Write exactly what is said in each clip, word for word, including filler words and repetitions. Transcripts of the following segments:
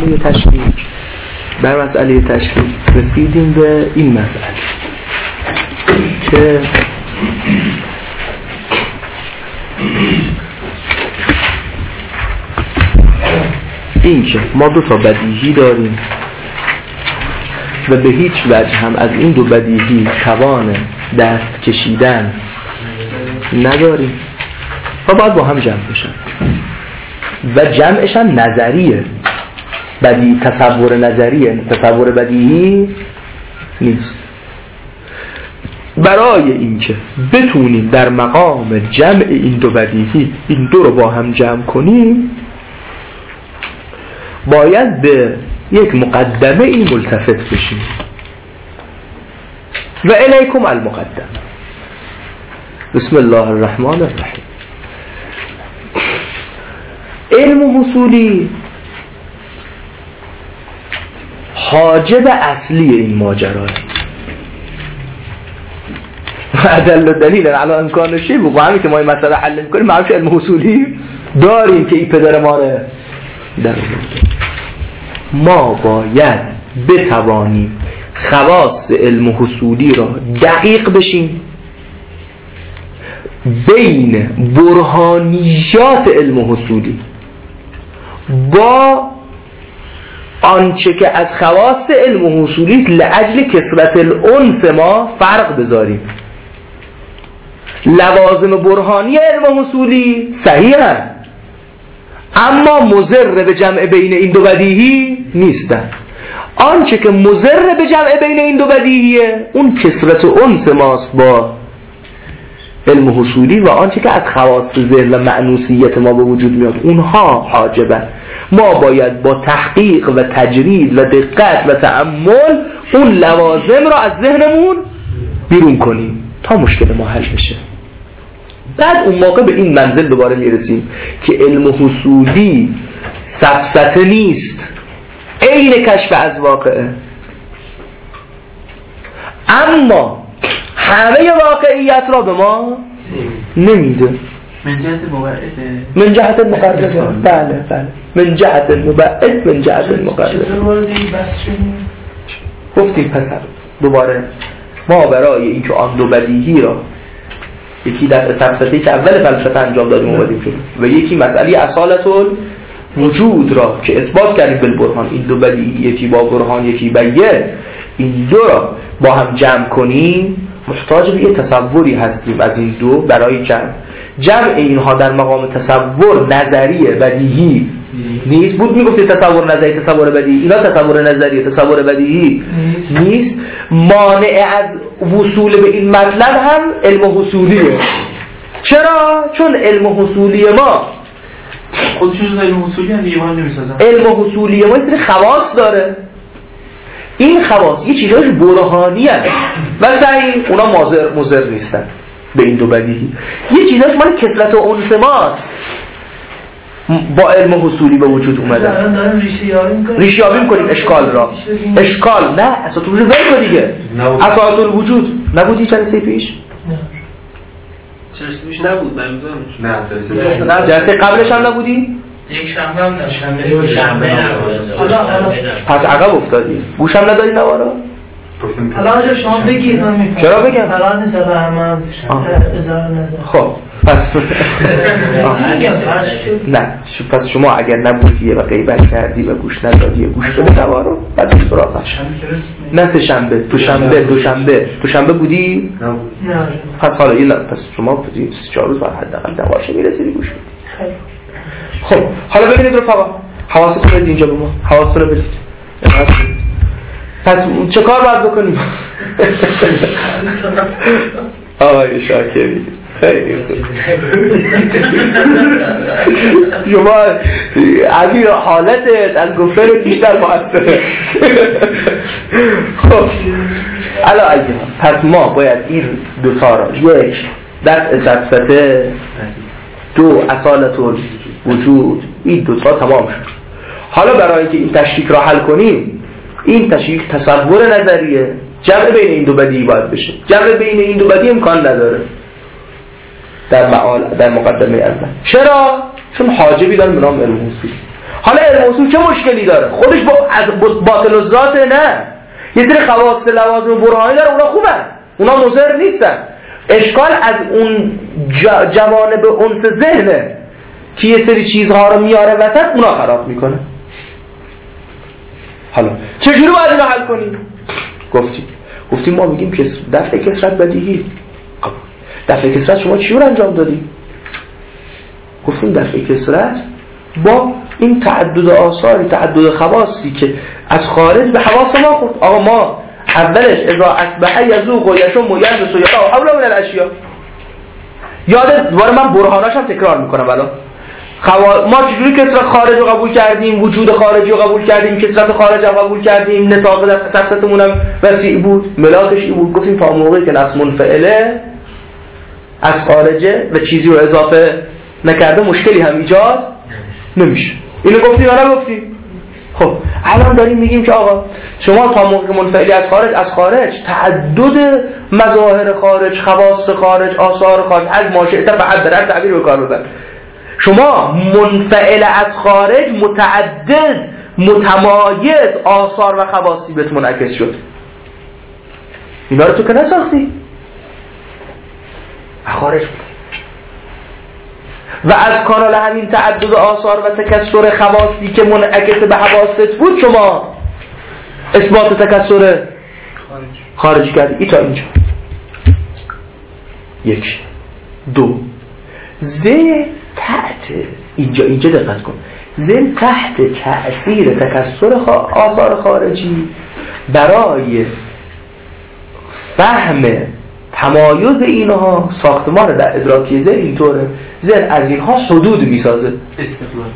مسئله تشکیک بر مسئله تشکیک رسیدیم به این مسئله که این که ما دو تا بدیهی داریم و به هیچ وجه هم از این دو بدیهی توان دست کشیدن نداریم و باید با هم جمع بشن و جمعش هم نظریه، بدیهی تصور نظریه، تصور بدیهی نیست. برای اینکه بتونیم در مقام جمع این دو بدیهی این دو رو با هم جمع کنیم باید به یک مقدمه این ملتفت بشیم و الیکم المقدم. بسم الله الرحمن الرحیم. علم حصولی حاجب اصلی این ماجراه و ادل و دلیل علی امکان شی و همین که ما این مسئله حل می‌کنیم معرفش علم حصولی داریم که این پدر ما رو در ما باید بتوانیم خواص علم حصولی را دقیق بشیم بین برهانیات علم حصولی با آنچه که از خواص علم حصولی لأجل کثرت الانس ما فرق بذاریم. لوازم برهانی علم حصولی صحیح هست اما مضر به جمع بین این دو بدیهی نیستن. آنچه که مضر به جمع بین این دو بدیهیه اون کثرت انس ماست با علم حصولی و آنچه که از خواص ذهن و معنوسیت ما به وجود میاد اونها حاجبه. ما باید با تحقیق و تجرید و دقت و تأمل اون لوازم را از ذهنمون بیرون کنیم تا مشکل ما حل بشه. بعد اون موقع به این منزل دوباره میرسیم که علم حصولی سفسطه نیست، عین کشف از واقعه، اما همه واقعیت را به ما نمیده. من جهت مبعده من جهت مقرده بله بله من جهت مبعد من جهت مقرده. گفتیم پس دوباره ما برای اینکه آن دو بدیهی را یکی در فلسفه‌ای که اول فلسفه انجام دادیم اومدیم شد و یکی مسئله اصالت وجود را که اثبات کردیم بالبرهان، این دو بدیهی یکی با برهان یکی بیه، این دو را با هم جمع کنیم محتاج به یه تصوری هستیم از این دو برای جمع. جمع اینها در مقام تصور نظری بدیهی نیست. بود میگفتی تصور نظری تصور بدیهی، اینا تصور نظری تصور بدیهی نیست. مانع از وصول به این مطلب هم علم حصولیه. چرا؟ چون علم حصولی ما خودشون علم حصولی هم دیگه ما نمیسازن. علم حصولی ما این خواص داره، این خواص یه چیزاش برهانی هست و صحیح اونا مضر مضر نیستن به این دو بدیهی. یه چیزاش مال کثرت و انس ماست با علم حصولی به وجود اومده. ریشه یابی می‌کنیم اشکال را. اشکال نه اساس وجود ول دیگه. اساس الوجود نبودی جلسه پیش؟ نه. جلسه پیش نبود من نه. نه جلسه قبلش هم نبودی؟ یک شنبه هم شنبه شنبه نبود. پس عقب افتادی. گوشم نداری نوارا؟ الان شما بگید من میفهمم. چرا بگم؟ الان نیست الان اظهار نظر. خب پس نه پس شما اگر نبودی و غیبت کردی و گوش ندادی و گوش بده نوارا بعد سراغ نه سه شنبه تو شنبه دو شنبه تو شنبه بودی؟ نه. پس حالا یه پس شما بودی چهار روز بعد حداقل نوارش میرسیدی گوش بدی. خب حالا ببینید رفقا حواستون رو اینجا به ما حواستون رو بدید. پس چه کار باید بکنیم؟ آقای شاکری خیلی شما از این حالتت از گفتن بیشتر مؤثره. خب الان اگه پس ما باید این دو تا را یک دفع سفسطه دو اصالت وجود این دو تا تمام شد. حالا برای که این تشریک را حل کنیم این تشریک تصور نظریه جمع بین این دو بدیهی باید بشه. جمع بین این دو بدیهی امکان نداره در معال در مقدمه اول. چرا؟ چون حاجبی داره به نام علم حصولی. حالا علم اصول چه مشکلی داره؟ خودش با از باطل و ذات نه، یه سری خواص لوازم برهانی داره، اونا خوبن، اونا مضر نیستن. اشکال از اون جوانب انس ذهنه که یه سری چیزها رو میاره وسط، اونا خراب میکنه. حالا چجوری باید اینو حل کنیم؟ گفتیم گفتیم ما بگیم که دفع کسرت بدیهی. دفع کسرت شما چی رو انجام دادیم؟ گفتیم دفع کسرت با این تعدد آثاری، تعدد خواصی که از خارج به حواس ما خورد. آقا ما اولش اذا اصبح یذوق و یشم و یلبس و یقع حول من الاشیاء، یاد دوباره من برهاناشم تکرار میکنم. الان خوا... ما چجوری کسرت خارج رو قبول کردیم، وجود خارجی رو قبول کردیم، کسرت خارج رو قبول کردیم، نطاق دستمون هم وسیع بود، ملاکش ای بود. گفتیم تا موقعی که نفس منفعله از خارجه و چیزی رو اضافه نکرده مشکلی هم ایجاد نمیشه. اینو گفتیم یا نگفتیم؟ خب الان داریم میگیم که آقا شما تا موقع منفعلی از خارج از خارج تعدد مظاهر خارج، خواص خارج، آثار خارج، از ماشئت بعد در تعبیر به کار ببر. شما منفعل از خارج متعدد متمایز آثار و خواصی بهت منعکس شد. اینا رو تو که نساختی، خارج بود. و از کانال همین تعدد آثار و تکثر خواصی که منعکس به حواست بود شما اثبات تکثر خارج کردی. ای تا اینجا یک دو زه تحت اینجا اینجا دقت کن، زه تحت تأثیر تکثر آثار خارجی برای فهم تمایز اینها ساختمان در ادراکی ذهن اینطوره، ذهن از اینها حدود میسازه. استقلال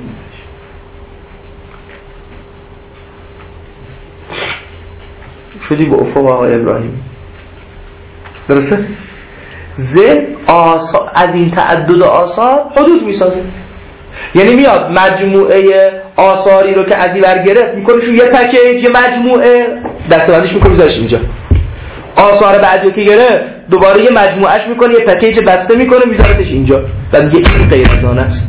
شدی به افق آقای ابراهیم، درسته؟ ذهن از این تعدد آثار حدود میسازه، یعنی میاد مجموعه آثاری رو که از این برگرفت میکنه شو یه پکیج، یه مجموعه دستبندیش میکنه میذارش اینجا. آثار بعدی که گرفت دوباره یه مجموعهش میکنه، یه پکیج بسته میکنه میذارتش اینجا و دیگه این غیر از آن است.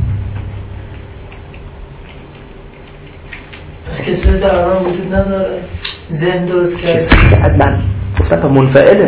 پس کسی در آن وجود نداره، ذهن درست کرده که عدلا گفتن تا منفعله،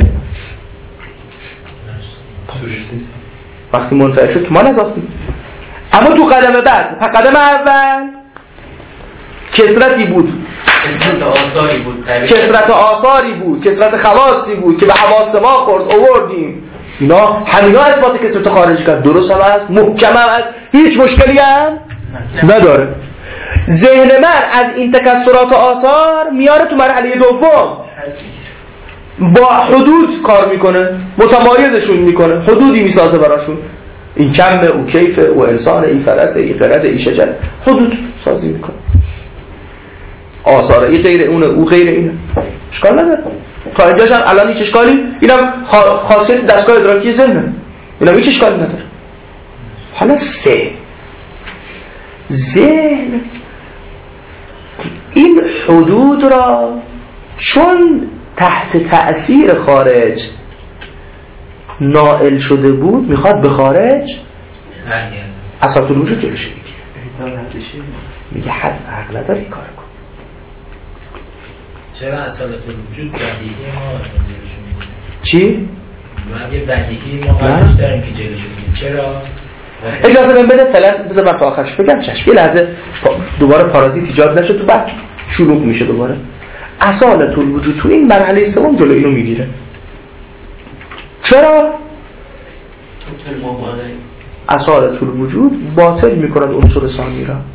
وقتی منفعل شد که ما نذاستیم. اما تو قدم بعد، قدم اول کثرتی بود، کثرت آثاری بود، کثرت آثاری بود، کثرت خواصی بود که به حواس ما خورد آوردیم. اینا همینا اثبات کثرت خارجی کرد، درست هم هست، محکم هم هست، هیچ مشکلی هم نداره. ذهن من از این تکثرات آثار میاره تو مرحله دوم، با حدود کار میکنه، متمایزشون میکنه، حدودی میسازه براشون. این کمه، او کیفه، او انسانه، این فرسه، این خرده، این شجر، حدود سازی میکنه. آثاره، این غیر اونه، او غیر اینه، اشکال نداره. تا اینجاش هم الان هیچ اشکالی، اینم خاصیت دستگاه ادراکی ذهنه، اینم هیچ اشکالی نداره. حالا سه ذهن این حدود را چون تحت تأثیر خارج نائل شده بود میخواد به خارج اساس الوجود جلوش بگیره، میگه حد عقل نداره این کار کن. چرا اساس الوجود بدیهی ما جلوش میگیره؟ چی؟ مگه بدیهی ما قرارش داریم که جلوش میگیره؟ چرا؟ اجازه من بده فعلا، بذار من تا آخرش بگم. چشم یه لحظه دوباره پارازیت ایجاد نشد تو بعد شلوغ میشه دوباره. اصالت الوجود تو این مرحله سوم جلو اینو میگیره. چرا؟ اصالت الوجود باطل میکند عنصر ثانی را.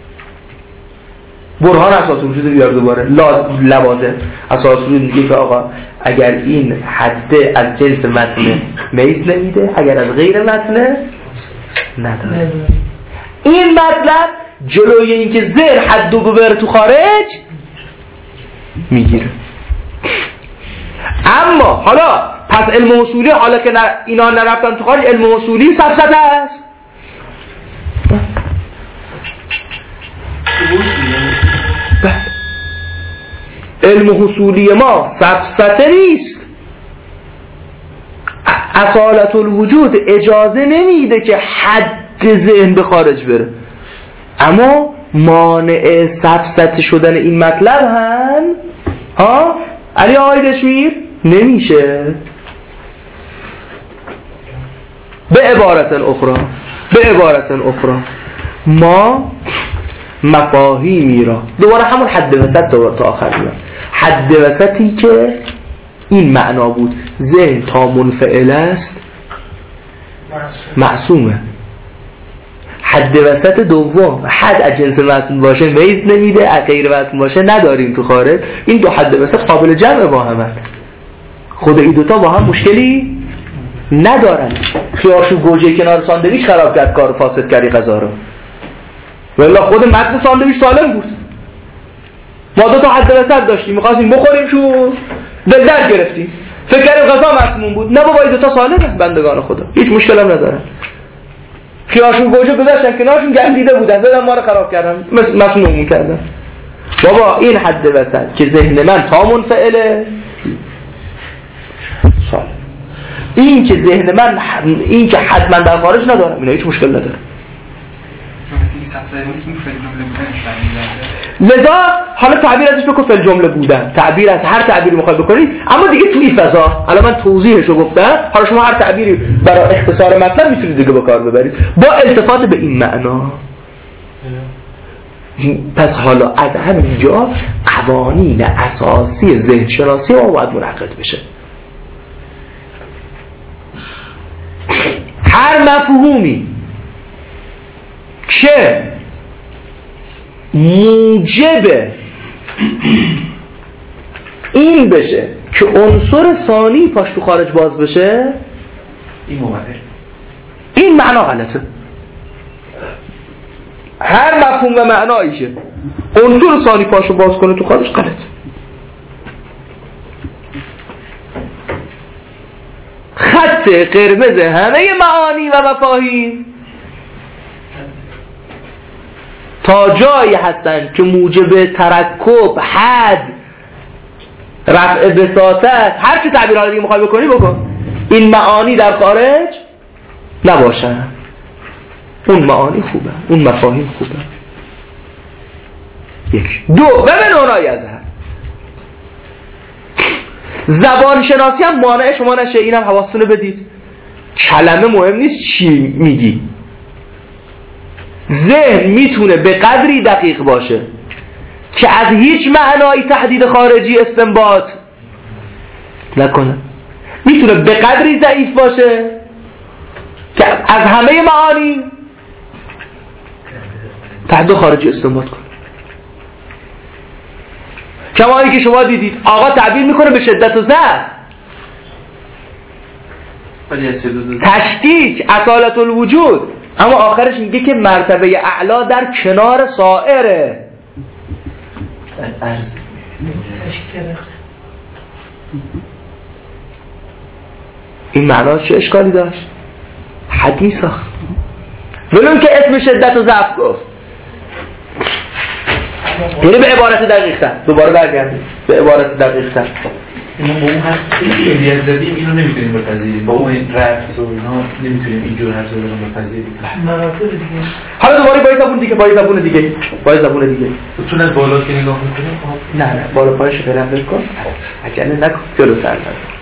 برهان اساس الوجود بیار دوباره، لوازم اساس الوجود میگه که آقا اگر این حده از جنس متن میز نمیده، اگر از غیر متن نداره. این مطلب جلوی این که ذهن حدو ببره تو خارج میگیره. اما حالا پس علم اصولی، حالا که اینا نرفتن تو خارج، علم اصولی سفسطه است. علم اصولی ما سفسطه نیست. اصالت الوجود اجازه نمیده که حد ذهن به خارج بره، اما مانع سفسطه شدن این مطلب هم ها علی آقای دشمیر نمیشه. به عبارت اخرى به عبارت اخرى ما مفاهیمی را دوباره همون حد وسط دوباره تا آخر میاد، حد وسطی که این معنا بود ذهن تا منفعل است معصومه. حد وسط دوم حد از جنس معصوم باشه میز نمیده، از غیر معصوم باشه نداریم تو خارج. این دو حد وسط قابل جمع با هم هست. خود این دوتا با هم مشکلی ندارن. خیارشو گوجه کنار ساندویچ خراب کرد، کار فاسد کردی غذا رو، ولی خود متن ساندویچ سالم بود. ما دو تا حد وسط داشتیم، می‌خواستیم بخوریم شو دل درد گرفتیم، فکر کردیم غذا مسموم بود. نه بابا این دو تا سالمه بندگان خدا، هیچ مشکلی هم ندارن. خیارشون گوجه گذاشتن کنارشون گندیده بودن، زدن ما رو خراب کردن، مسموم کردن. بابا این حد وسط که ذهن من تا منفعله سالم، این که ذهن من این که حتما در خارج ندارم، اینا هیچ مشکل نداره. لذا حالا تعبیر ازش بکن فل جمله بودن، تعبیر از هر تعبیری میخوای بکنید، اما دیگه تو این فضا حالا من توضیحشو گفتم، حالا شما هر تعبیری برای اختصار مطلب میتونید دیگه به کار ببرید با التفات به این معنا. پس حالا از همینجا قوانین اساسی ذهن شناسی ما باید منعقد بشه. هر مفهومی که موجب این بشه که عنصر ثانی پاش تو خارج باز بشه، این مومده این معنا غلطه. هر مفهوم و معناییشه عنصر ثانی پاشو باز کنه تو خارج غلطه. خط قرمز همه معانی و مفاهیم تا جایی هستن که موجب ترکب، حد، رفع بساطت، هر چی تعبیرها دیگه میخوای بکنی بکن، این معانی در خارج نباشن. اون معانی خوبه، اون مفاهیم خوبه. یک دو و به نونای از هم زبان شناسی هم مانع شما نشه. اینم حواستون رو بدید، کلمه مهم نیست چی میگی، ذهن میتونه به قدری دقیق باشه که از هیچ معنایی تحدید خارجی استنباط نکنه، میتونه به قدری ضعیف باشه که از همه معانی تحدید خارجی استنباط کنه. کما اینکه شما دیدید آقا تعبیر میکنه به شدت و ضعف، تشکیک، اصالت الوجود، اما آخرش میگه که مرتبه اعلا در کنار سائره. این معناش چه اشکالی داشت؟ حدیث آخر ولون که اسم شدت و ضعف گفت، یعنی به عبارت دقیق تر. دوباره برگردیم به عبارت دقیق تر. ما با اون حرف خیلی زدیم، اینو نمیتونیم بپذیریم، با اون رفت و اینا نمیتونیم اینجور حرف رو بپذیریم. حالا دوباره با زبون دیگه با زبون دیگه با زبون دیگه تو از بالا که نگاه می‌کنیم، نه نه بالا پایش برم بکن، عجله نکن، جلوتر نرو.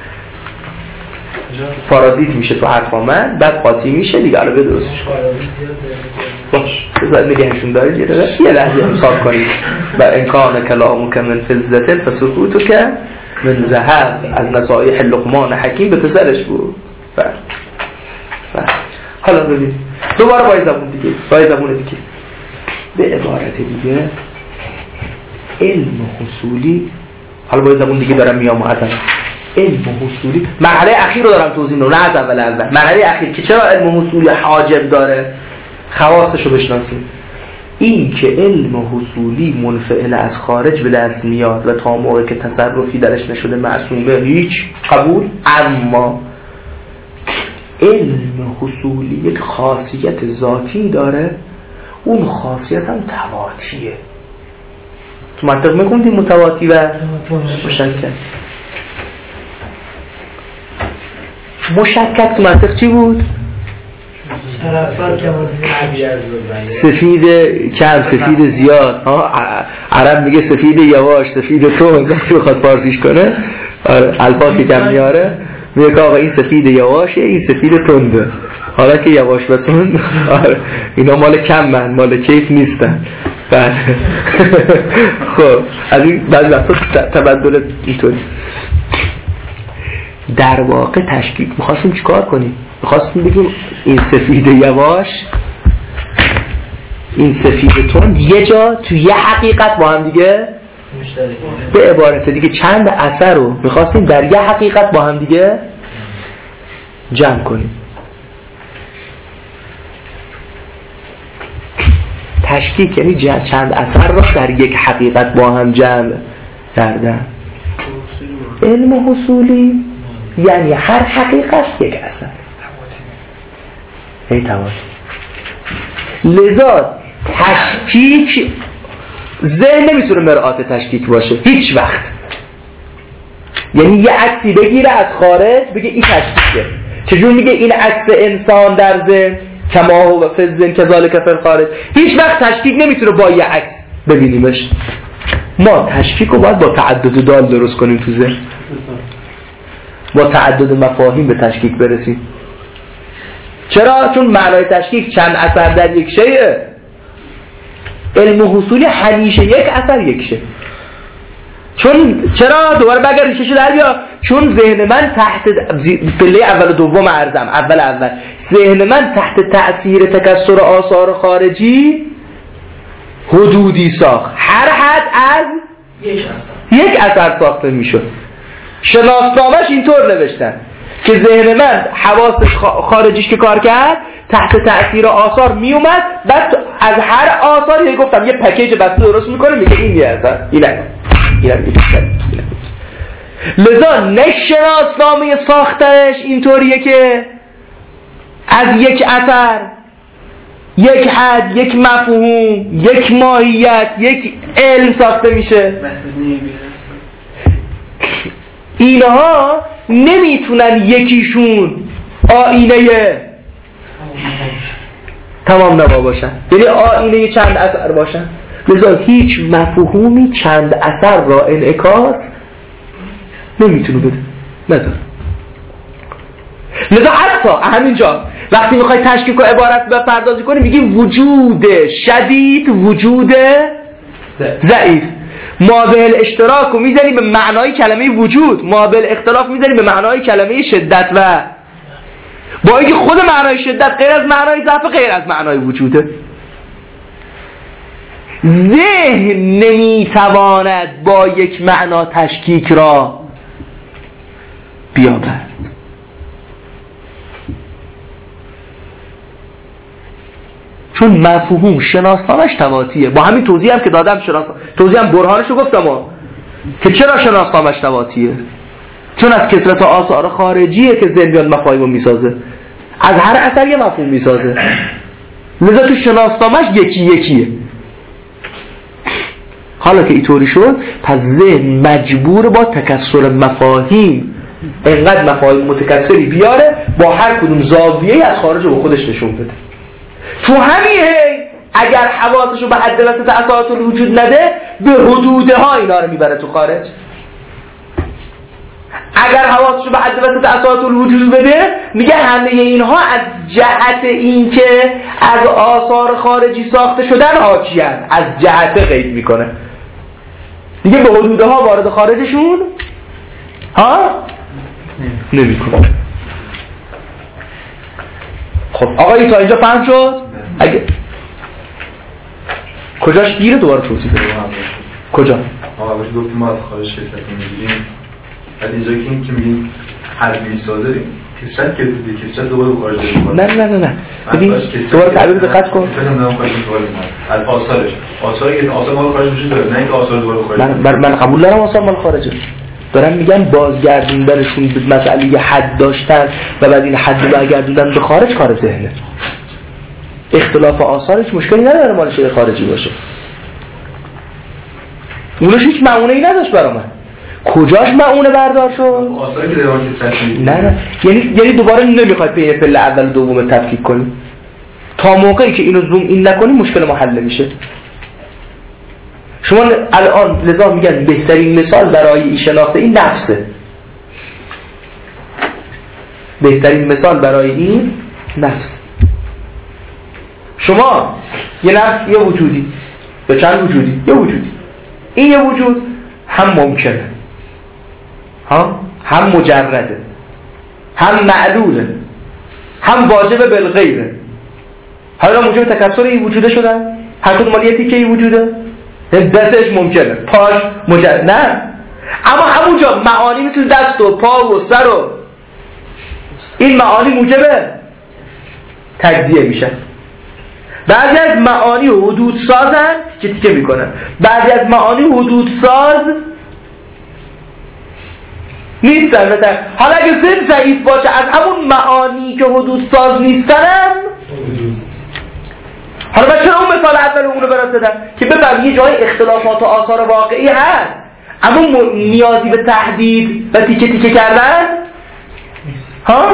پارازیت میشه تو حرفا من، بعد قاطی میشه دیگه. الان به درستش باش بذار نگهشون دارید یه دقیقه یه لحظه حساب کنید. و امکان کلامو که من فلزته فسکوتو که من ذهب، از نصایح لقمان حکیم به پسرش بود. بله بله. حالا ببین دوباره با زبون دیگه با زبون دیگه به عبارت دیگه علم حصولی. حالا با زبون دیگه دارم میام معدل علم حصولی. مرحله اخیر رو دارم توضیح میدم، نه از اول اول مرحله اخیر که چرا علم حصولی حاجب داره، خواصش رو بشناسیم. این که علم حصولی منفعل از خارج به دست میاد و تا موقع که تصرفی درش نشده معصومه هیچ قبول. اما علم حصولی یک خاصیت ذاتی داره، اون خاصیت هم تواتیه. تو منطق میگوندیم متواتی و مشکک. مشکک تو منطق چی بود؟ طرفدار کمال سفید کم سفید زیاد ها عرب میگه سفید یواش سفید تند وقتی بخواد فارسیش کنه الفاظ که کم میاره میگه آقا این سفید یواشه این سفید تنده حالا که یواش و تند اینا مال کم من مال کیف نیستن بعد خب از این بعضی وقتا تبدل اینطوری در واقع تشکیک میخواستیم چیکار کنیم؟ میخواستیم بگیم این سفید یواش این سفید تند یه جا تو یه حقیقت با هم دیگه به عبارت دیگه چند اثر رو میخواستیم در یه حقیقت با هم دیگه جمع کنیم. تشکیک یعنی چند اثر رو در یک حقیقت با هم جمع کردن. علم حصولی یعنی هر حقیقت یک اثر ای توان. لذا تشکیک ذهن نمیتونه مرآت تشکیک باشه هیچ وقت. یعنی یه عکسی بگیره از خارج بگه این تشکیکه. چجور میگه این عکس انسان در ذهن کما هو فی الذهن کذالک فی الخارج؟ هیچ وقت تشکیک نمیتونه با یه عکس ببینیمش. ما تشکیک رو باید با تعدد دال درست کنیم تو ذهن، با تعدد مفاهیم به تشکیک برسیم. چرا؟ چون معنای تشکیک چند اثر در یک شیء. علم حصولی همیشه یک اثر یک شیء. چون چرا؟ دوباره بگر ریشه‌شو در بیا. چون ذهن من تحت پله اول و دوم ارزم اول اول ذهن من تحت تأثیر تکثر آثار خارجی حدودی ساخت. هر حد از یک اثر ساخته میشد. شناسنامه‌اش اینطور نوشتن که ذهن من حواس خارجیش که کار کرد تحت تأثیر آثار می اومد، بعد از هر آثاری گفتم یه پکیج بسته درست میکنه میگه این یه اثر اینه اینه اینه. لذا نه شناسنامه ساختش اینطوریه که از یک اثر یک حد یک مفهوم یک ماهیت یک علم ساخته میشه. اینها نمیتونن یکیشون آینه تمام نوا باشن، یعنی آینه چند اثر باشن. لذا هیچ مفهومی چند اثر را انعکاس نمیتونه بده نداره. لذا حتی همینجا وقتی میخوای تشکیک و عبارت بپردازی کنی میگی وجود شدید وجود ضعیف. مابل اشتراک رو میزنی به معنای کلمه وجود، مابل اختلاف میزنی به معنای کلمه شدت و با اینکه خود معنای شدت غیر از معنای ضعف غیر از معنای وجوده. ذهن نمیتواند با یک معنا تشکیک را بیابد. چون مفهوم شناسنامه‌اش تواتیه. با همین توضیح هم که دادم شناس توضیح هم برهانشو گفتم ها. که چرا شناسنامه‌اش تواتیه؟ چون از کثرت آثار خارجیه که ذهن بیاد مفاهیمو میسازه، از هر اثر یه مفهوم میسازه. لذا تو شناسنامه‌اش یکی یکیه. حالا که اینطوری شد پس ذهن مجبور با تکثر مفاهیم اینقدر مفاهیم متکثری بیاره با هر کدوم زاویه‌ای از خارج رو خودش نشون بده. تو همیه اگر حواسشو به حد وسط اساس الوجود نده به حدوده ها اینا رو میبره تو خارج. اگر حواسشو به حد وسط اساس الوجود بده میگه همه اینها از جهت این که از آثار خارجی ساخته شدن حاکیان، از جهت قید میکنه دیگه به حدوده ها وارد خارجشون ها نمیکنه. خب آقایی تا اینجا فهم شد؟ اگه کجاش گیره دوباره توضیح بده. کجا؟ آقا وقتی گفتیم ما از خارج کسرت میگیریم، بعد اینجا که این که میگیم حرفی ساده کسرت که دیگه کسرت دوباره خارج میکنه. نه نه نه نه ببین دوباره تعبیر دقت کن. از آثارش آثاری که آثار مال خارج میشه داره، نه اینکه آثار دوباره خارج. من من قبول دارم آثار مال خارجه. دارم میگم بازگردوندنشون به مسئله یه حد داشتن و بعد این حد رو برگردوندن به خارج کار ذهنه. اختلاف آثارش مشکلی نداره مال شده خارجی باشه. اونش هیچ معونه ای نداشت برا من. کجاش معونه بردار شد؟ آثاری که در واقع نه نه یعنی یعنی دوباره نمیخواد به پله اول و دوم تفکیک کنیم. تا موقعی که اینو زوم این نکنی مشکل ما حل میشه. شما الان لذا میگن بهترین مثال برای این شناخته این نفسه. بهترین مثال برای این نفس. شما یه نفس یه وجودی یا چند وجودی یه وجودی، این یه وجود هم ممکنه ها، هم مجرده، هم معلوله، هم واجب بالغیره. حالا موجب تکثر این وجوده شدن، هر کدوم مال یه تیکه این وجوده، دستش ممکنه، پاش مجرد نه، اما همونجا معانی مثل دست و پا و سر و این معانی موجب تجزیه میشن. بعضی از معانی حدود سازن که تیکه میکنن، بعضی از معانی حدود ساز نیستن. مثلا حالا اگه ذهن ضعیف باشه از همون معانی که حدود ساز نیستن، حالا من چرا اون مثال اول اونو برات دادم که ببین یه جای اختلافات و آثار واقعی هست اما م... نیازی به تحدید و تیکه تیکه کردن ها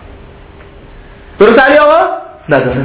درست علی آقا نداره.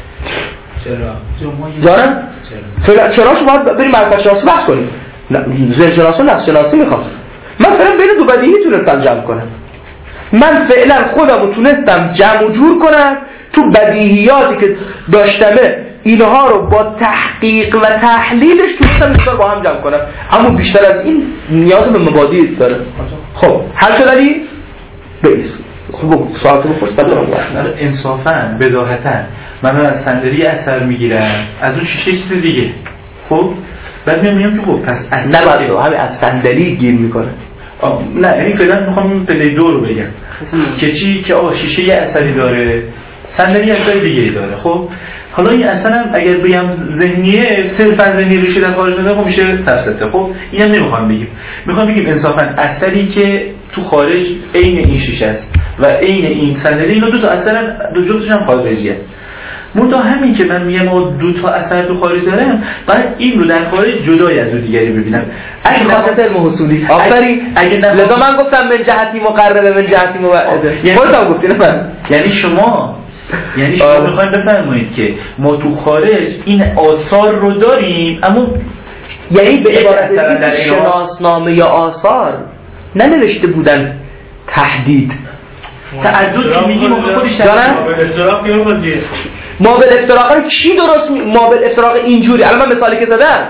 چرا؟ دارن؟ چرا؟ چرا شما بریم معرفت شناسی بحث کنیم؟ ذهن شناسی و نفس شناسی میخوام. من فعلا بین دو بدیهی تونستم جمع کنم. من فعلا خودم رو تونستم جمع و جور کنم تو بدیهیاتی که داشتمه، اینها رو با تحقیق و تحلیلش تونستم بیشتر با هم جمع کنم، اما بیشتر از این نیاز به مبادی داره. خب حل شد علی؟ بیس خب ساعت رو فرصت دارم. انصافاً بداهتاً من از صندلی اثر میگیرم از اون شیشه چیز دیگه. خب بعد میام میگم که خب پس نباید همین از صندلی گیر میکنه. نه یعنی فعلا میخوام این پلی دو رو بگم که چی که آقا شیشه یه اثری داره، صندلی اثری دیگه داره. خب حالا این اصلا هم اگر بگم ذهنیه صرفا ذهنی ریشه در خارج نده خب میشه تفسیره. خب اینم نمیخوام بگیم، میخوام بگیم انصافا اثری که تو خارج عین این شیشه است و عین این صندلی، اینا دو تا اثر دو جفتشون هم خارجیه. منتها همین که من میگم دو تا اثر تو خارج دارم، بعد این رو در خارج جدای از اون دیگری ببینم. اگه خاصه علم حصولی آفرین، اگه لذا من گفتم من جهتی مقربه من جهتی مبعده. خودت هم گفتی نه من. یعنی شما یعنی شما میخواین بفرمایید که ما تو خارج این آثار رو داریم، اما یعنی به عبارت دیگه شناسنامه یا آثار ننوشته بودن تحدید. تعدد که میگیم اون خودش دارن افتراق که اون دیگه ما به افتراق چی درست می... ما به افتراق اینجوری الان من مثالی که زدم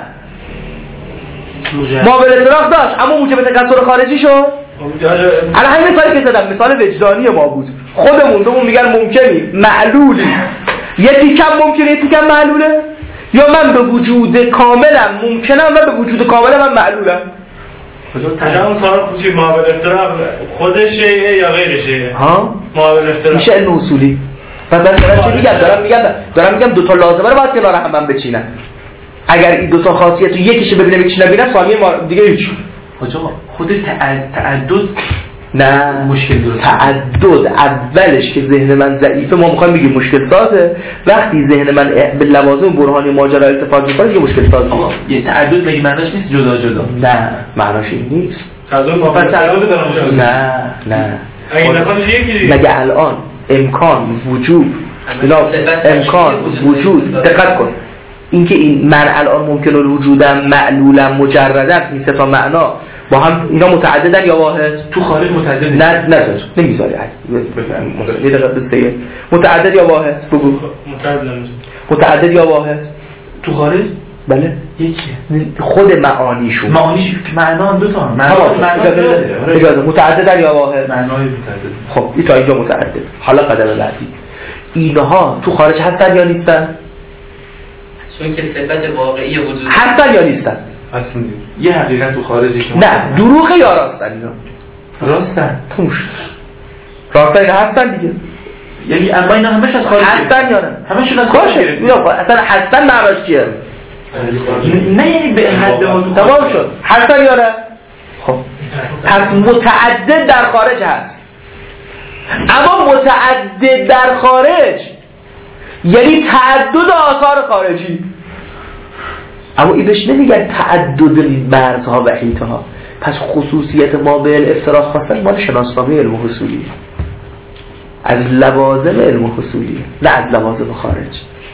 ما به افتراق داشت اما موجب تکثر خارجی شد. الان همین مثالی که زدم مثال وجدانی ما بود. خودمون بهمون میگن ممکنی معلولی، یه تیکم ممکنه یه تیکم معلوله، یا من به وجود کاملم ممکنم و به وجود کاملم من معلولم. حالا اون سوال پوچی معامل افتراق خودشه یا غیرشه؟ ها؟ معامل افتراق میشه علم اصولی. پس من چه میگم؟ دارم میگم دارم میگم دو تا لازمه رو باید کنار هم بچینن. اگر این دو تا خاصیت رو یکیش ببینم یکیش نبینم ثانیه دیگه هیچ. آقا خود تعدد نه مشکل درست. تعدد اولش که ذهن من ضعیفه ما میخوایم بگیم مشکل سازه، وقتی ذهن من به لوازم برهانی ماجرا التفات میکنه دیگه مشکل سازه. آقا یه تعدد مگه معناش نیست جدا جدا؟ نه معناش این نیست. تعدد با تعدد دارم. نه نه اگه نکنه یکی مگه الان امکان وجود بلا امکان وجود دقت کن اینکه این من الان ممکنه وجودم معلولم مجردم این سه تا معنا با هم اینا متعددن یا واحد؟ تو خارج متعدد نه نه نمیذاری یه دقیقه بسته متعدد یا واحد بگو. متعدد متعدد یا واحد تو خارج بله یکیه خود معانیشون معانیش معنا دو تا معنا اجازه متعدد یا واحد معنای متعدد. خب این تا اینجا متعدد. حالا قدم بعدی اینها تو خارج هستن یا نیستن؟ چون که صفت واقعی وجود هستن یا نیستن؟ هستن. یه حقیقت تو خارجی که نه دروغه یا راستن اینا؟ راستن. توش راستن اینا هستن دیگه. یعنی اما اینا همش از خارج هستن یا نه؟ همشون از باشه خارج. اصلا هستن معناش چیه؟ نه یعنی به حد ما تمام شد. هستن یا نه؟ خب پس متعدد در خارج هست، اما متعدد در خارج یعنی تعدد آثار خارجی. اما این بهش نمیگن تعدد مرزها و حیطها. پس خصوصیت ما به الافتراق خواستن مال شناسنامه علم حصولی، از لوازم علم حصولی، نه از لوازم خارج.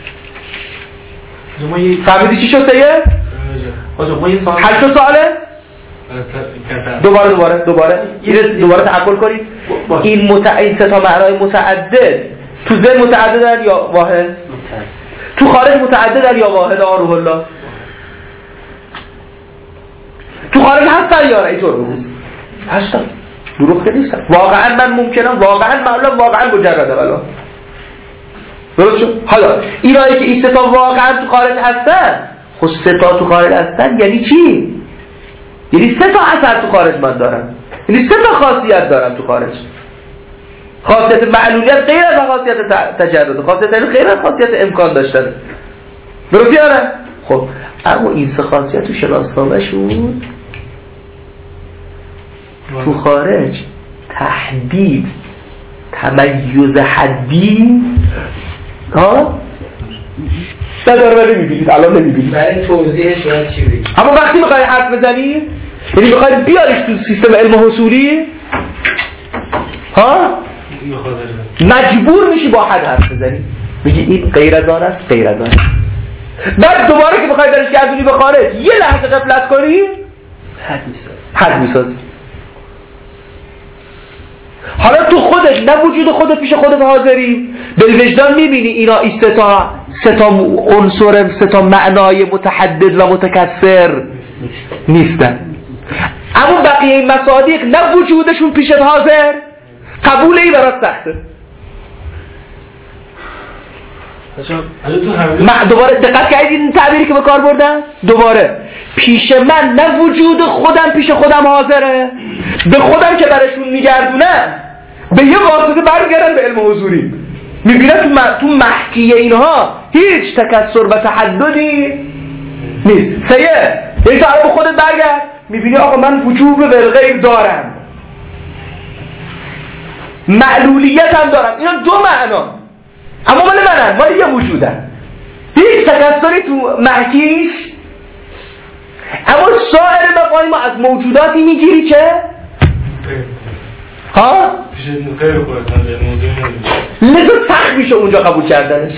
ما یه فهمیدی چی شد سید؟ آجا ما یه سوال حل شد سواله؟ دوباره دوباره دوباره این دوباره تحقل کنید. این مت... این سه تا معنای متعدد تو ذهن متعددن یا واحد؟ تو خارج متعددن یا واحد؟ آروح الله تو خارج هستن یا نه؟ اینطور بگو هستن، دروغ که نیستن. واقعا من ممکنم واقعا معلوم واقعا مجرده ولی درست شد. حالا اینایی که این سه تا واقعا تو خارج هستن، خب سه تا تو خارج هستن یعنی چی؟ یعنی سه تا اثر تو خارج من دارم، یعنی سه تا خاصیت دارم تو خارج. خاصیت معلولیت غیر از خاصیت تجرد، خاصیت غیر از خاصیت امکان داشتن. درست یا نه؟ خب اما این سه خاصیت تو شناسنامه‌شون تو خارج تحدید تمیز حدی ها نداره. ولی نمیبینید الان نمیبینید. برای توضیحش باید چی بگید؟ اما وقتی میخوای حرف بزنی یعنی میخوای بیاریش تو سیستم علم حصولی ها مجبور میشی با حد حرف بزنی، میگی این غیر از آن است غیر از آن است. بعد دوباره که بخوای درش گردونی به خارج یه لحظه غفلت کنی حد میسازی حد میسازی. حالا تو خودت نه وجود خودت پیش خودت حاضری به وجدان میبینی اینا این سه تا سه تا عنصر سه تا معنای متحدد و متکثر نیستن. اما بقیه این مصادیق نه وجودشون پیشت حاضر قبول این برات سخته. من دوباره دقت کردید این تعبیری که به کار بردم؟ دوباره پیش من نه وجود خودم پیش خودم حاضره، به خودم که برشون میگردونم به یه واسطه برمیگردن به علم حضوری. میبینم تو, م... تو محکی اینها هیچ تکثر و تحددی نیست. سیه یعنی تو به خودت برگرد میبینی آقا من وجوب بالغیر دارم، معلولیت هم دارم. اینا دو معنا اما مال منن، مال یه وجودن، هیچ تکثری تو محکیش. اما سایر مفاهیم ما از موجوداتی میگیری که ها لذا سخت میشه اونجا قبول کردنش.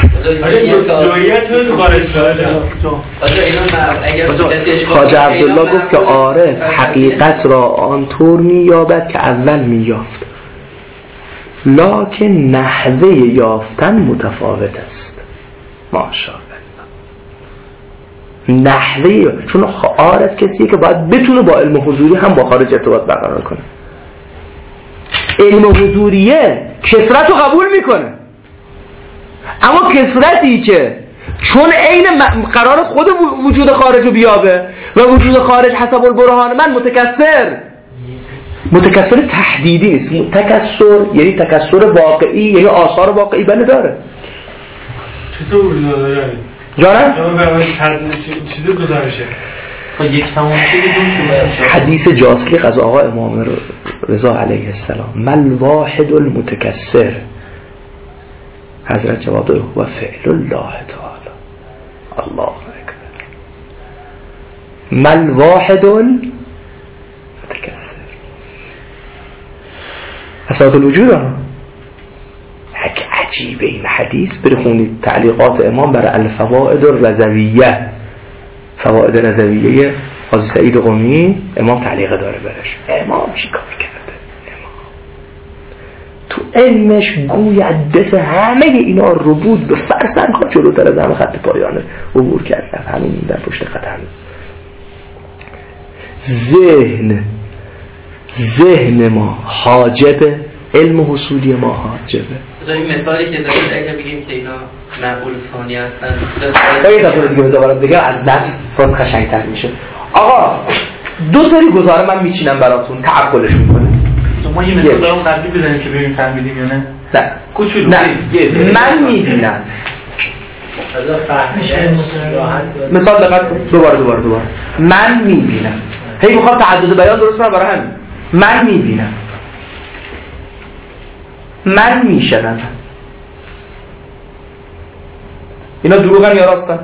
خواجه عبدالله گفت که عارف حقیقت را آنطور مییابد که اول مییافت، لکن نحوه یافتن متفاوت است. ماشاءالله نحوه، چون عارف کسیه که باید بتونه با علم حضوری هم با خارج ارتباط برقرار کنه. علم حضوریه کثرت رو قبول میکنه، اما کثرتی که چون عین قرار خود وجود خارج رو بیابه و وجود خارج حسب البرهان من متکثر متکثر تحدیدی نیست. تکثر یعنی تکثر واقعی، یعنی آثار واقعی بله داره. چطور داره؟ جانم؟ چیزی گذارشه یک تماشی بدون حدیث جاسلیق از آقا امام رضا علیه السلام، مل واحد المتکثر، حضرت جواب داد و فعل الله تعالی. الله اکبر. مل واحد المتکثر اساس الوجود ها. عجیبه این حدیث. برای خونید تعلیقات امام برای الفوائد الرضویه، فوائد رضویه قاضی سعید قمی، امام تعلیق داره برش. امام چی کار کرده؟ امام تو علمش گوید دست همه اینا رو بود به فرسنگ ها جلوتر از همه خط پایانه عبور کرد، همین در پشت خط همین. ذهن ذهن ما حاجبه، علم حصولی ما حاجبه. این مثالی که دارید اگه بگیم که اینا معقول ثانی هستن خیلی دفعه دیگه بذارم دیگه از دست باز قشنگ‌تر میشه. آقا دو سری گزاره من میچینم براتون تعقلش میکنه. ما یه مثال دارم قبلی بزنیم که ببینیم فهمیدیم یا نه. نه کوچولو نه من میبینم مثال دقت دوباره دوباره دوباره من میبینم هی میخوام تعدد بیان درست کنم برای همین. من میبینم، من میشنم. اینا دروغن یا راستن؟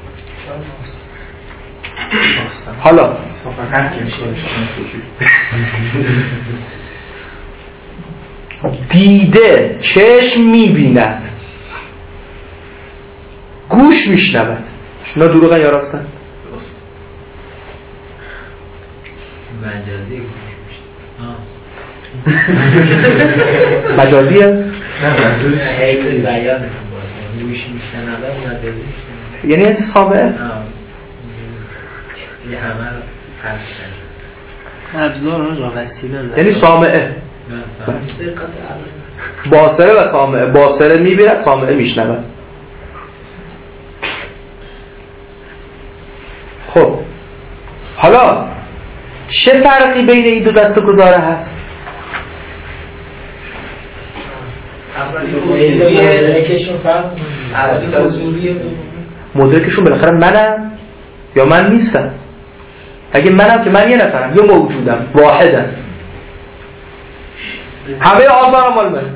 حالا دیده چشم میبیند، گوش میشنود. اینا دروغن یا راستن؟ مجازی مجازیه؟ نه منظورش حیث بیان گوش میشنوه مجازی یعنی از صامعه؟ یه همه رو پس کرد ابزار را وسیله یعنی صامعه باصره و صامعه. باصره میبیند، صامعه میشنود. خب حالا چه فرقی بین این دو دست گزاره هست؟ مدرکشون فرق مدرکشون بالاخره منم یا من نیستم. اگه منم که من یه نفرم یا موجودم واحدم، همه آثارم مال من.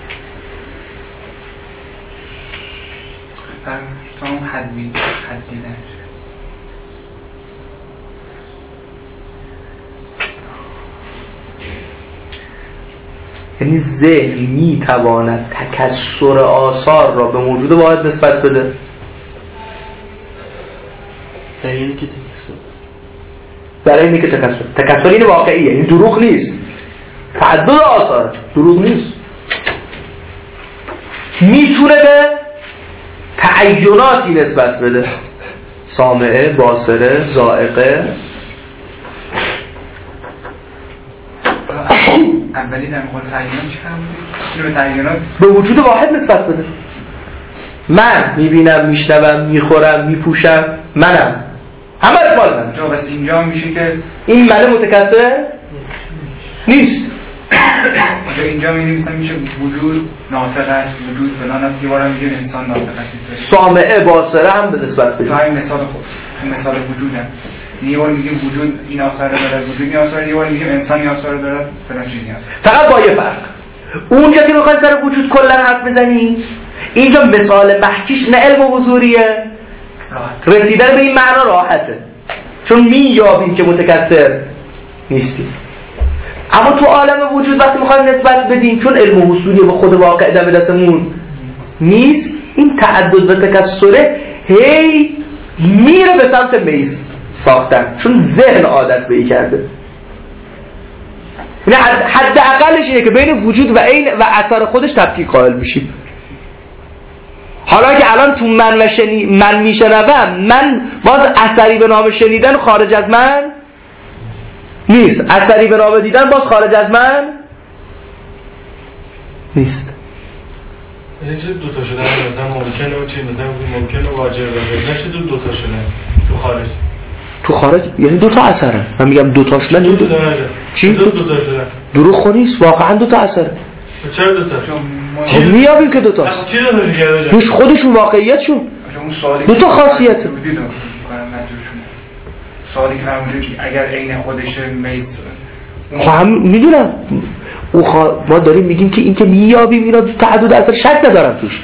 تا اون حدی حدی نشه. یعنی ذهن میتواند تکثر آثار را به موجود واحد نسبت بده. در اینی که تکثر در اینی که تکثر تکثر این واقعیه، این دروغ نیست. تعدد آثار دروغ نیست. میتونه به تعیناتی نسبت بده، سامعه، باصره، ذائقه. اولی در مقابل تعینات چیکار می‌کنه؟ به تعینات به وجود واحد نسبت بده. من میبینم، میشنوم، میخورم، میپوشم، منم، همه مال من. جا بس اینجا میشه که این من متکثر نیست. اینجا می‌نویسن میشه وجود ناطق است، وجود فلان است، دیوارا میگه انسان ناطق است. سامعه، باصره هم به نسبت بده. تو همین مثال خود مثال وجودم دیوار میگیم وجود این آثار داره، وجود این آثار، دیوار میگیم انسان این آثار داره، فلان چیزی هست. فقط با یه فرق، اونجا که میخوای سر وجود کلا حرف بزنی، اینجا مثال محکیش نه علم و حضوریه، رسیدن به این معنا راحته، چون مییابیم که متکثر نیستیم. اما تو عالم وجود وقتی میخوایم نسبت بدیم، چون علم و حضوری به خود واقع دم دستمون نیست، این تعدد و تکثره هی میره به سمت میز ساختن، چون ذهن عادت به این کرده. یعنی حد اقلش اینه که بین وجود و عین و اثر خودش تفکیک قائل میشیم. حالا که الان تو من و شنی من میشنوم، من باز اثری به نام شنیدن خارج از من نیست، اثری به نام دیدن باز خارج از من نیست. یعنی چه دو تا شدن مثلا ممکنه و چی مثلا ممکنه واجب باشه، نشه دو دو تا شدن تو خارج. تو خارج یعنی دو تا اثره. من میگم دو تا شدن دو تا چی؟ دو تا شدن. دروغ خو نیست، واقعا دو تا اثره. چرا دو تا؟ خب میابیم که دو تاست. چی رو دیگه توش خودشون واقعیتشون دو تا خاصیت. سوالی که همونجا که اگر عین خودشه میز خب هم میدونم او خوا... ما داریم میگیم که این که میابیم اینا تعدد اثر، شک ندارم توش.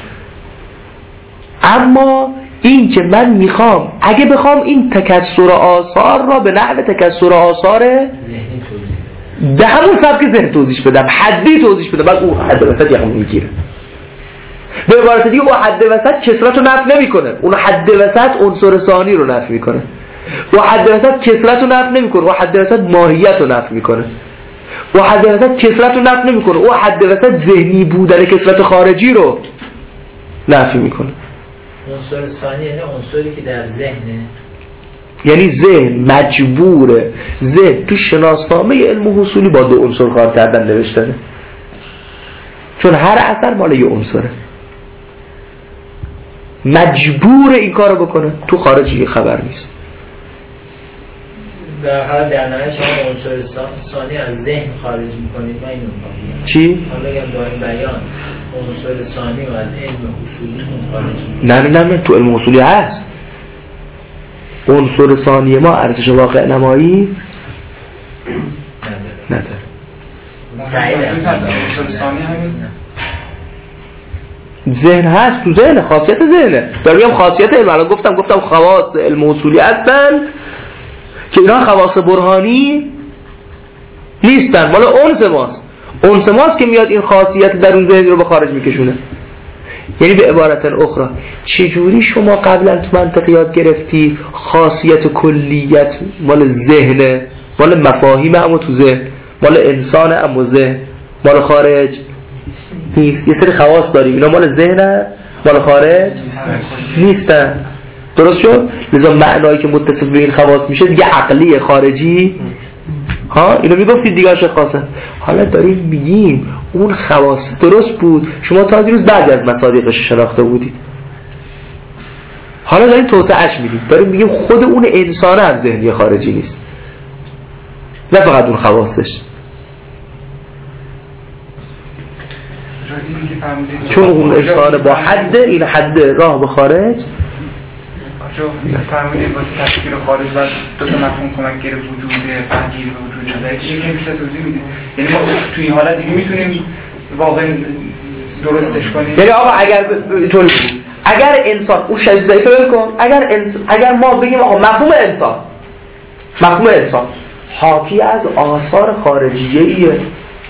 اما این که من میخوام اگه بخوام این تکثر آثار را به نحو تکثر آثار به همون سبک ذهن توضیح بدم، حدی توضیح بدم، بعد او حد وسط یقم میگیره. به عبارت دیگه او حد وسط کسرت رو نفی نمیکنه، اون حد وسط عنصر ثانی رو نفی میکنه. و حد وسط کسرت رو نفی نمیکنه، و حد وسط ماهیت رو نفی میکنه. و حد وسط کسرت رو نفی نمیکنه، و حد وسط ذهنی بودن کسرت خارجی رو نفی میکنه. عنصر ثانی یعنی عنصری که در ذهنه، یعنی ذهن مجبوره، ذهن تو شناسنامه علم و حصولی با دو عنصر کار کردن نوشتنه، چون هر اثر مال یه عنصره، مجبور این کارو بکنه. تو خارجی خبر نیست. در حال در نهایت شما عنصر ثانی از ذهن خارج میکنید. من اینو میگم چی؟ حالا بگم با این بیان عنصر ثانی و از علم حصولی خارج میکنید. نه نه نه تو علم حصولی هست. عنصر ثانی ما ارزش واقع نمایی نداره. ذهن هست، تو ذهن، خاصیت ذهنه. دارم خاصیت علم، الان گفتم گفتم خواص علم اصولی هستن که اینا خواص برهانی نیستن، مال اونس ماست. اونس ماست که میاد این خاصیت در اون ذهن رو به خارج میکشونه. یعنی به عبارت اخرى چجوری شما قبلا تو منطقه یاد گرفتی خاصیت کلیت مال ذهنه، مال مفاهیم اما تو ذهن، مال انسان اما ذهن، مال خارج نیست. یه سری خواص داریم اینا مال ذهنه مال خارج نیستن. درست شد؟ لذا معنایی که متصل به این خواص میشه دیگه عقلی خارجی ها اینو میگفتید دیگه عاشق خاصه. حالا داریم میگیم اون خواص درست بود، شما تا دیروز بعد از مصادیقش شناخته بودید، حالا داریم توسعهش میدیم، داریم میگیم خود اون انسان هم ذهنی خارجی نیست، نه فقط اون خواصش. چون اون انسان با حد، این حد راه به خارج فرمودید واسه تفکر خارج و دو تا مفهوم کمک گیره وجوده فهمگیر به وجود داره. چی میشه بیشتر توضیح میدید؟ یعنی ما توی این حالت دیگه میتونیم واقعا درستش کنیم؟ یعنی آقا اگر طور اگر انسان اون شدید ضعیفه بکن، اگر انسان اگر ما بگیم آقا مفهوم انسان مفهوم انسان حاکی از آثار خارجیه ایه،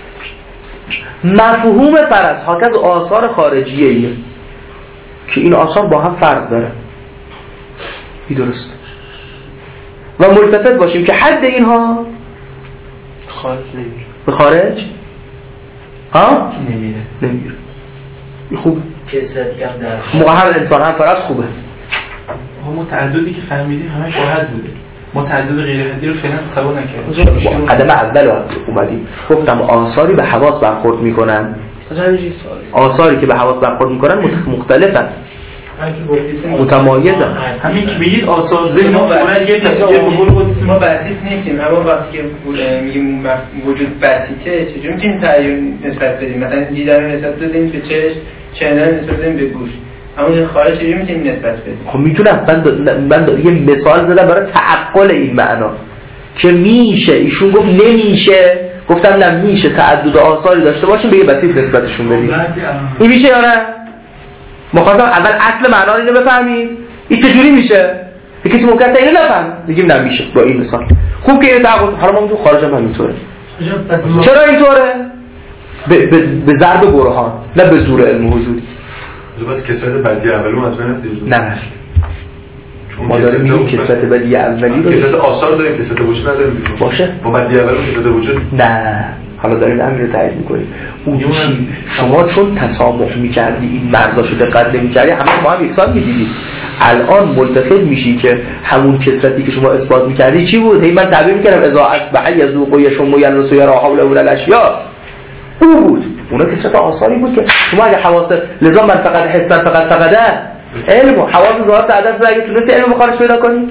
مفهوم فرض حاکی از آثار خارجیه ایه که این آثار با هم فرق داره، درست و ملتفت باشیم که حد اینها خارج نمیره. به خارج ها نمیره نمیره. خوب کسرت کم در موقع هم انسان هم فرض خوبه. ما تعددی که فهمیدیم همش واحد بوده، ما تعدد غیر حدی رو فعلا تصور نکردیم. قدم اول رو اومدیم گفتم آثاری به حواس برخورد میکنن، آثاری که به حواس برخورد میکنن مختلفن متمایزن. همین که بگید آثار ذهن ما فوراً یه تصویر به قول خودتون ما بسیط نیستیم، اما وقتی که میگیم وجود بسیطه چجوری میتونیم تعیین نسبت بدیم؟ مثلا دیدن رو نسبت بدیم به چشم، شنیدن رو نسبت بدیم به گوش، اما خارج چجوری میتونیم نسبت بدیم؟ خب میتونم من دا من دا یه مثال زدم برای تعقل این معنا که میشه، ایشون گفت نمیشه، گفتم نه میشه تعدد آثاری داشته باشیم به یه بسیط نسبتشون بدیم. این میشه یا نه؟ مخاطب اول اصل معنا رو اینو بفهمید این چجوری میشه؟ یه کسی ممکنه اینو نفهم، میگیم نمیشه با این مثال. خوب که اینو تعقل، حالا ما میگیم خارج هم همینطوره. چرا اینطوره؟ به به ضرب برهان نه به زور علم وجودی. بس کسرت بدی اولو مطمئن هستی؟ نه ما داریم میگیم کسرت بدی اولی رو کسرت آثار داریم، کسرت وجود نداریم باشه با بدی اولو کسرت وجود نه. حالا داریم همین رو تایید میکنیم. اون چی شما چون تسامح میکردی این مرزاشو دقت نمیکردی همه ما هم یکسان میدیدی، الان ملتفت میشی که همون کسرتی که شما اثبات میکردی چی بود؟ هی من تعبیر میکردم اذا اصبح یذوق و یشم و ینرس و یرا حول اول الاشیاء، او بود. اونا کسرت آثاری بود که شما اگه حواس لذا من فقط حسن فقط فقط علم و حواس ظاهر تعدد اگه تونستی علم خارج پیدا کنی،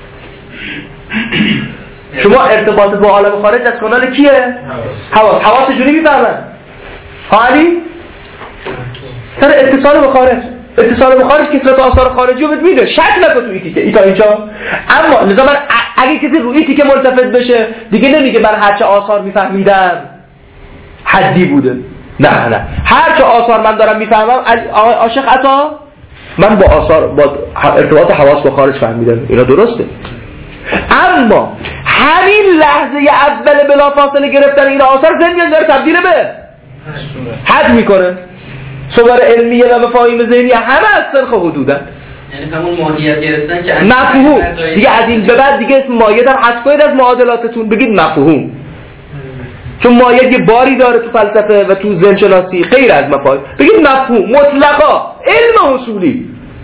شما ارتباط با عالم خارج از کانال کیه؟ حواس. حواس چجوری میفهمن؟ حالی سر اتصال به خارج، اتصال به خارج کسرت آثار خارجی رو بهت میده، شک نکن تو ایتی که ایتا اینجا. اما لذا من اگه کسی رو ایتی که ملتفت بشه دیگه نمیگه من هرچه آثار میفهمیدم حدی بوده، نه نه هرچه آثار من دارم میفهمم. عاشق عطا من با آثار با ارتباط حواس با خارج فهمیدم، اینا درسته. اما همین لحظه اول بلا فاصله گرفتن این آثار ذهنی داره تبدیل به حد میکنه. صور علمیه و مفاهیم ذهنی همه از سرخ حدودن، یعنی همون ماهیت گرفتن که مفهوم دیگه از این به بعد دیگه اسم مایه در حذف کنید از معادلاتتون، بگید مفهوم، چون مایه یه باری داره تو فلسفه و تو ذهن شناسی غیر از مفاهیم، بگید مفهوم مطلقا علم اصولی.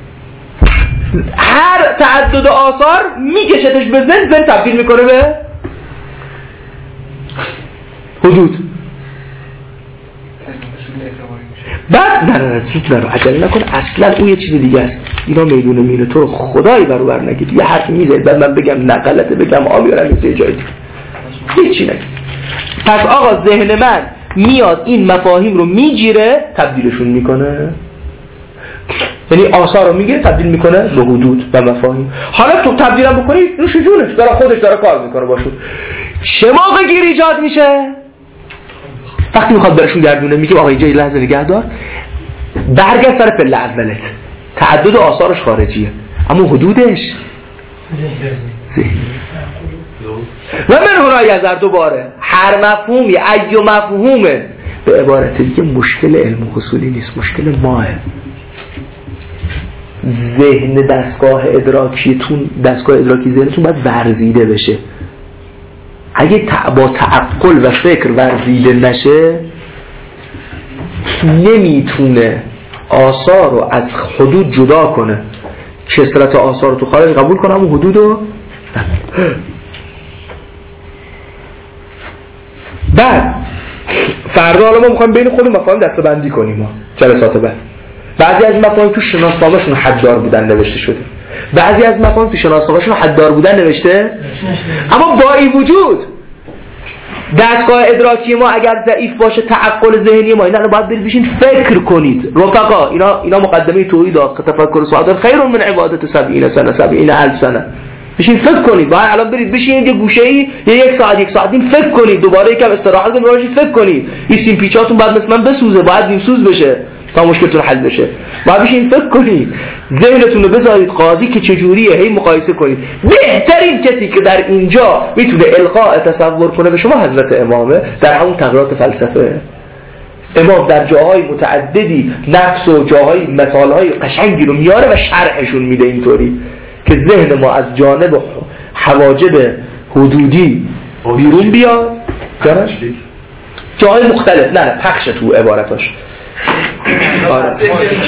هر تعدد آثار میکشتش به ذهن، ذهن تبدیل میکنه به حدود. بعد نه نه چیز نرو عجله نکن، اصلا اون یه چیز دیگه است. اینا میدونه میره تو رو خدایی برو بر نگید یه حرف میزنید بعد من بگم نه غلطه بگم آ بیارم یه جای دیگه هیچی نگید. پس آقا ذهن من میاد این مفاهیم رو میگیره تبدیلشون میکنه، یعنی آثار رو میگیره تبدیل میکنه به حدود و مفاهیم. حالا تو تبدیل هم بکنی نوش جونش، داره خودش داره کار میکنه باشون. چه موقع گیر ایجاد میشه؟ وقتی میخواد برشون گردونه میگه آقا اینجا یه لحظه نگه دار، برگرد سر پله اولت. تعدد آثارش خارجیه اما حدودش ذهنی. و من هنایی از هر دوباره هر مفهومی ایو مفهومه به عبارت دیگه مشکل علم و حصولی نیست، مشکل ماه. ذهن دستگاه ادراکیتون دستگاه ادراکی ذهنتون باید ورزیده بشه. اگه با تعقل و فکر ورزیده نشه نمیتونه آثار رو از حدود جدا کنه. کثرت آثار رو تو خارج قبول کنم و حدود رو بعد فردا حالا ما میخوایم بین خودمون مفاهیم دسته‌بندی کنیم ما جلسات بعد. بعضی از مفاهیم تو شناسنامه‌شون حددار بودن نوشته شده، بعضی از مفاهیم تو شناسنامه‌شون حددار بودن نوشته، اما با این وجود دستگاه ادراکی ما اگر ضعیف باشه تعقل ذهنی ما اینا رو باید برید بشین فکر کنید رفقا. اینا اینا مقدمه توحید است. تفکر سعادت خیر من عبادت سبعین سنه سبعین الف سنه. بشین فکر کنید. باید الان برید بشین یه گوشه‌ای یه یک ساعت یک ساعت نیم فکر کنید، دوباره یکم استراحت کنید، باشید فکر کنید. این سیم پیچاتون بعد مثلا بسوزه، باید نیم سوز بشه تا مشکلتون حل بشه. باید بشین فکر کنید، ذهنتون رو بذارید قاضی که چجوریه، هی مقایسه کنید. بهترین کسی که در اینجا میتونه القاء تصور کنه به شما حضرت امامه در همون تغییرات فلسفه. امام در جاهای متعددی نفس و جاهای مثالهای قشنگی رو میاره و شرحشون میده اینطوری که ذهن ما از جانب حواجب حدودی بیرون بیاد. جاهای مختلف نه نه پخش تو عبارتاش. آره.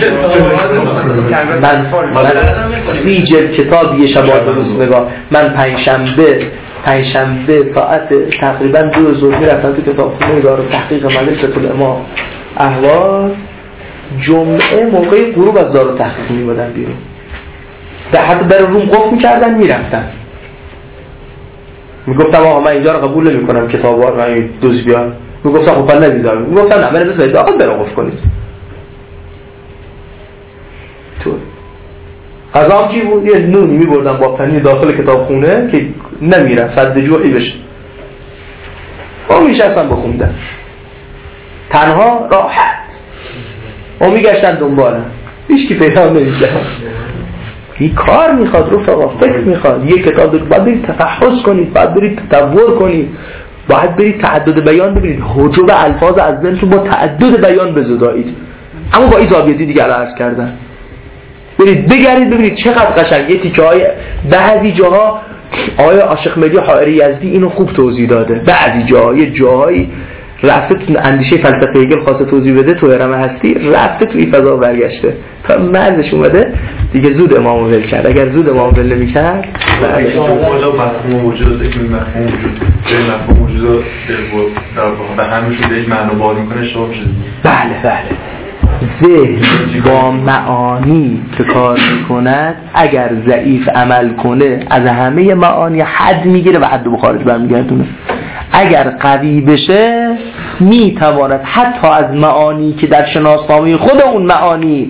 من سی جلد کتاب یه شبات روز نگاه. من پنجشنبه پنجشنبه ساعت تقریبا دو ظهر میرفتم تو کتابخونه اداره تحقیق مدرسه الامام اهواز. جمعه موقع غروب از دار تحقیق میبادن بیرون، در حد در روم قفل میکردن میرفتن. میگفتم آقا من اینجا رو قبول نمی کنم کتاب ها رو دوز بیار. میگفتم خب پل نمیذارم. میگفتم نه من بذارید آقا برو قفل کنید. تو غذام چی بود؟ یه نونی میبردم با پنیر داخل کتابخونه که نمیرم صد جوعی بشه. ما میشستم بخوندم تنها راحت. ما میگشتن دنبالم هیچ کی پیدا نمیشه. این کار میخواد رفقا، فکر میخواد. یه کتاب رو باید برید تفحص کنید، باید برید تدور کنید، باید برید تعدد بیان ببینید، حجب الفاظ از ذهنتون با تعدد بیان بزدایید. اما با این زاویه دیگه رو عرض کردن. برید بگردید ببینید چقدر قشنگ یه تیکه های بعضی جاها آقای عاشق ملی حائری یزدی اینو خوب توضیح داده. بعضی جاها یه جاهایی رفته تو اندیشه فلسفه هگل خواسته توضیح بده تو هرم هستی، رفته تو این فضا برگشته تا مرزش اومده دیگه زود امام ول کرد. اگر زود امام ول نمی‌کرد والا مفهوم وجود که مفهوم وجود به مفهوم وجود در واقع به همش رو یک معنی باز می‌کنه شما میشه. بله بله. ذهن با معانی که کار میکند اگر ضعیف عمل کنه از همه معانی حد میگیره و حد به خارج برمیگردونه. اگر قوی بشه میتواند حتی از معانی که در شناسنامه خود اون معانی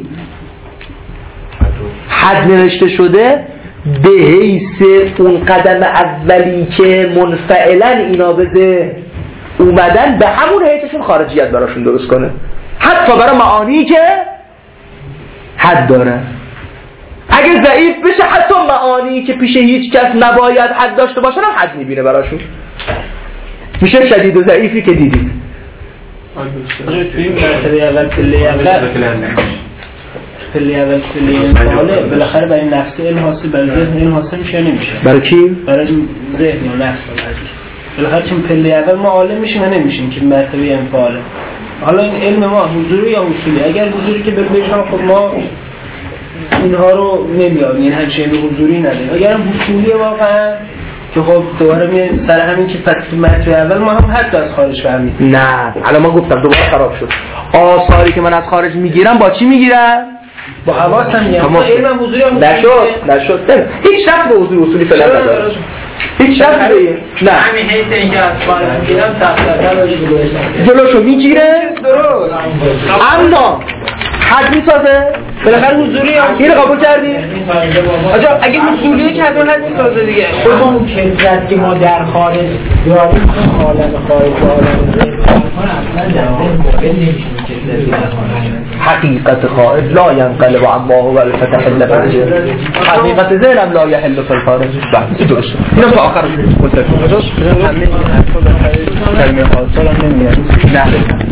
حد نوشته شده به حیث اون قدم اولی که منفعلا اینا به ذهن اومدن به همون حیثشون خارجیت براشون درست کنه، حتی برای معانی که حد داره. اگه ضعیف بشه حتی معانی که پیش هیچ کس نباید حد داشته باشن هم حد میبینه براشون. میشه شدید و ضعیفی که دیدید. توی این مرتبه اول پله اول پله اول پله انفعاله بالاخره برای نفس علم حاصل، برای ذهن علم حاصل میشه نمیشه؟ برای کی؟ برای ذهن یا نفس. بالاخره چون پله اول ما عالم میشیم و نمیشیم که مرتبه انفعاله. حالا این علم ما حضوری یا اصولی؟ اگر حضوری که بگم خب ما اینها رو نمیابیم، این همچین حضوری نداریم. اگر هم اصولی واقعا که خب دوباره میاد سر همین که پس تو مرتبه اول ما هم حتی از خارج فهمیدیم. نه الان ما گفتم دوباره خراب شد. آثاری که من از خارج میگیرم با چی میگیرم؟ با حواسم میگیرم. ما علم حضوری هم نشد نشد هیچ شک به حضور اصولی فعلا نداره. هیچ شک نه همین حیث اینکه از خارج میگیرم تفصیلا جلوشو میگیره درست، اما حد میسازه. بالاخره حضوری هم اینو قبول کردی؟ آجا اگه حضوریه که حتما حد میسازه دیگه. خود اون کلزت که ما در خارج داریم که عالم خارج عالم اصلا در ذهن موقع نمیشونه کلزتی در خارج. حقیقت خارج لا ینقلب عما هو الفتح الفرج. حقیقت ذهن هم لا یحل فی الخارج. بله درست. اینو تا آخر متفق. همه این حرفا به کلمه خاصه هم نمیاد. نه